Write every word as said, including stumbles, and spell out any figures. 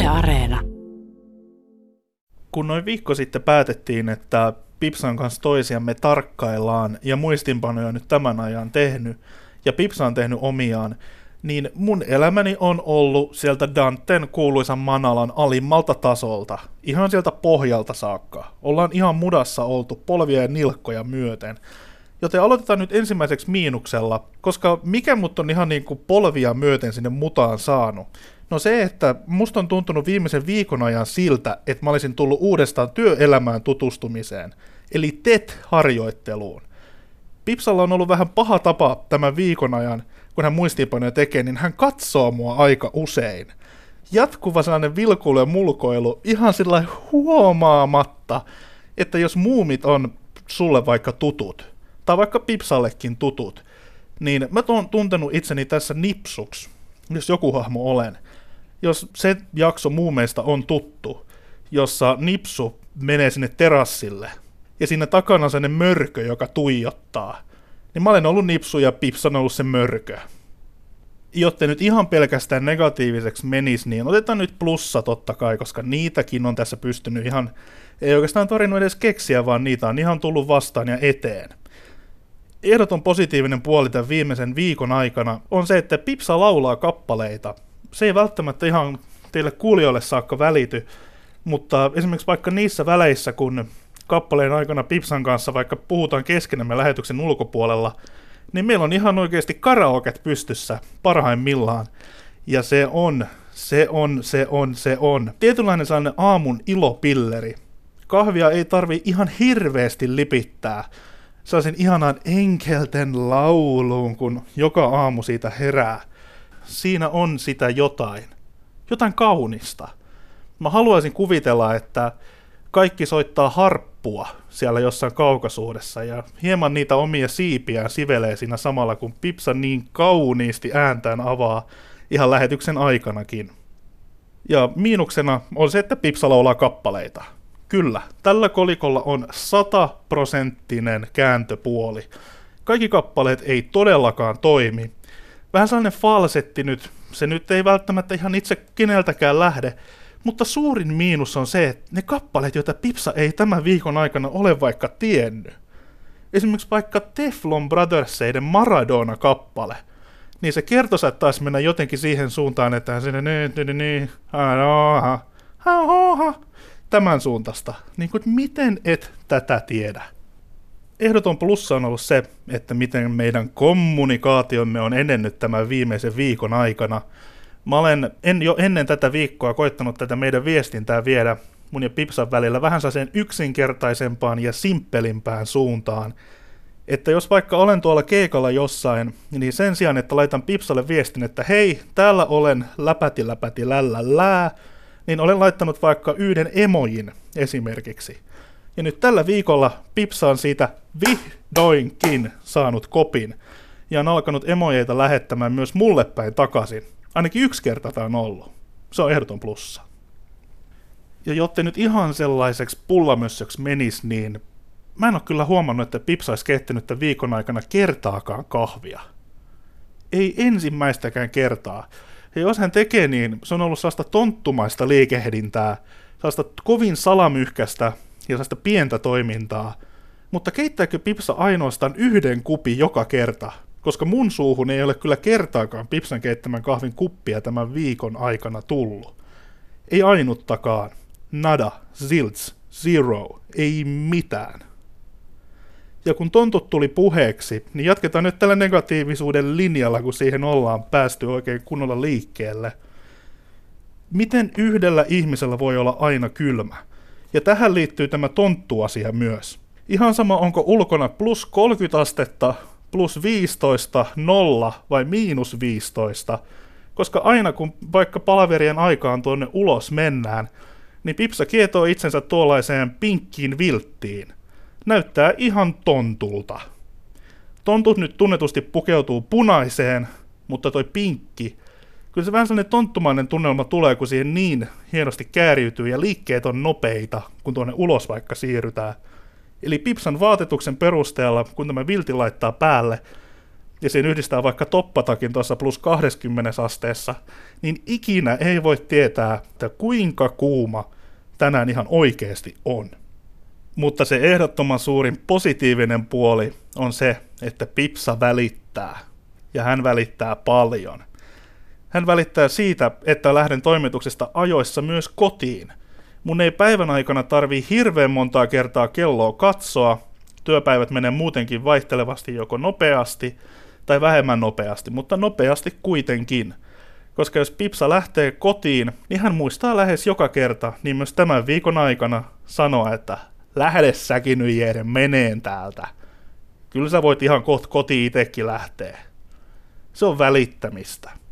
Yle Areena. Kun noin viikko sitten päätettiin, että Pipsan kanssa toisiamme tarkkaillaan ja muistinpanoja nyt tämän ajan tehnyt, ja Pipsa on tehnyt omiaan, niin mun elämäni on ollut sieltä Danten kuuluisan manalan alimmalta tasolta, ihan sieltä pohjalta saakka. Ollaan ihan mudassa oltu polvia ja nilkkoja myöten. Joten aloitetaan nyt ensimmäiseksi miinuksella, koska mikä mut on ihan niin kuin polvia myöten sinne mutaan saanut? No se, että musta on tuntunut viimeisen viikon ajan siltä, että mä olisin tullut uudestaan työelämään tutustumiseen, eli T E T-harjoitteluun. Pipsalla on ollut vähän paha tapa tämän viikon ajan, kun hän muistiinpanoja tekee, niin hän katsoo mua aika usein. Jatkuva sellainen vilkuilu ja mulkoilu ihan sillä huomaamatta, että jos muumit on sulle vaikka tutut, tai vaikka Pipsallekin tutut, niin mä oon tuntenut itseni tässä nipsuksi, jos joku hahmo olen. Jos se jakso muumeista on tuttu, jossa nipsu menee sinne terassille, ja siinä takana on sellainen mörkö, joka tuijottaa, niin mä olen ollut nipsu ja Pips on ollut se mörkö. Jotta nyt ihan pelkästään negatiiviseksi menisi, niin otetaan nyt plussa totta kai, koska niitäkin on tässä pystynyt ihan, ei oikeastaan tarvinnut edes keksiä, vaan niitä on ihan tullut vastaan ja eteen. Ehdoton positiivinen puoli tämän viimeisen viikon aikana on se, että Pipsa laulaa kappaleita. Se ei välttämättä ihan teille kuulijoille saakka välity, mutta esimerkiksi vaikka niissä väleissä, kun kappaleen aikana Pipsan kanssa vaikka puhutaan keskenämme lähetyksen ulkopuolella, niin meillä on ihan oikeasti karaoket pystyssä parhaimmillaan. Ja se on, se on, se on, se on. Tietynlainen sellainen aamun ilopilleri. Kahvia ei tarvi ihan hirveästi lipittää. Sellaisen ihanan enkelten lauluun, kun joka aamu siitä herää. Siinä on sitä jotain. Jotain kaunista. Mä haluaisin kuvitella, että kaikki soittaa harppua siellä jossain kaukaisuudessa ja hieman niitä omia siipiään sivelee siinä samalla, kun Pipsa niin kauniisti ääntään avaa ihan lähetyksen aikanakin. Ja miinuksena on se, että Pipsa laulaa kappaleita. Kyllä, tällä kolikolla on sataprosenttinen kääntöpuoli. Kaikki kappaleet ei todellakaan toimi. Vähän sellainen falsetti nyt, se nyt ei välttämättä ihan itse keneltäkään lähde, mutta suurin miinus on se, että ne kappaleet, joita Pipsa ei tämän viikon aikana ole vaikka tiennyt. Esimerkiksi vaikka Teflon Brotherseiden Maradona-kappale, niin se kertoi saattaisi mennä jotenkin siihen suuntaan, että sinne tämän suuntaista. Niin kuin, miten et tätä tiedä? Ehdoton plussa on ollut se, että miten meidän kommunikaatiomme on edennyt tämän viimeisen viikon aikana. Mä olen en, jo ennen tätä viikkoa koittanut tätä meidän viestintää viedä mun ja Pipsan välillä vähän sellaiseen yksinkertaisempaan ja simppelimpään suuntaan. Että jos vaikka olen tuolla keikalla jossain, niin sen sijaan, että laitan Pipsalle viestin, että hei, täällä olen läpäti läpäti lällä lää, niin olen laittanut vaikka yhden emojin esimerkiksi. Ja nyt tällä viikolla Pipsa on siitä vihdoinkin saanut kopin ja on alkanut emojeita lähettämään myös mulle päin takaisin. Ainakin yksi kerta tämä on ollut. Se on ehdoton plussa. Ja jotta nyt ihan sellaiseksi pullamössöksi menisi, niin mä en ole kyllä huomannut, että Pipsa olisi kehittynyt tämän viikon aikana kertaakaan kahvia. Ei ensimmäistäkään kertaa. Ja jos hän tekee niin, se on ollut sellaista tonttumaista liikehdintää, sellaista kovin salamyhkästä ja sellaista pientä toimintaa. Mutta keittääkö Pipsa ainoastaan yhden kupi joka kerta? Koska mun suuhun ei ole kyllä kertaakaan Pipsan keittämän kahvin kuppia tämän viikon aikana tullut. Ei ainuttakaan. Nada, zilts, zero, ei mitään. Ja kun tontut tuli puheeksi, niin jatketaan nyt tällä negatiivisuuden linjalla, kun siihen ollaan päästy oikein kunnolla liikkeelle. Miten yhdellä ihmisellä voi olla aina kylmä? Ja tähän liittyy tämä tonttuasia myös. Ihan sama, onko ulkona plus kolmekymmentä astetta, plus viisitoista, nolla vai miinus viisitoista, koska aina kun vaikka palaverien aikaan tuonne ulos mennään, niin Pipsa kietoo itsensä tuollaiseen pinkkiin vilttiin. Näyttää ihan tontulta. Tontut nyt tunnetusti pukeutuu punaiseen, mutta toi pinkki, kyllä se vähän sellainen tonttumainen tunnelma tulee, kun siihen niin hienosti kääriytyy ja liikkeet on nopeita, kun tuonne ulos vaikka siirrytään. Eli Pipsan vaatetuksen perusteella, kun tämä vilti laittaa päälle, ja siinä yhdistää vaikka toppatakin tuossa plus kaksikymmentä asteessa, niin ikinä ei voi tietää, että kuinka kuuma tänään ihan oikeasti on. Mutta se ehdottoman suurin positiivinen puoli on se, että Pipsa välittää. Ja hän välittää paljon. Hän välittää siitä, että lähden toimituksesta ajoissa myös kotiin. Mun ei päivän aikana tarvii hirveän montaa kertaa kelloa katsoa. Työpäivät menee muutenkin vaihtelevasti joko nopeasti tai vähemmän nopeasti, mutta nopeasti kuitenkin. Koska jos Pipsa lähtee kotiin, niin hän muistaa lähes joka kerta, niin myös tämän viikon aikana sanoa, että lähde säkin nyt Jere meneen täältä. Kyllä sä voit ihan kotiin itsekin lähteä. Se on välittämistä.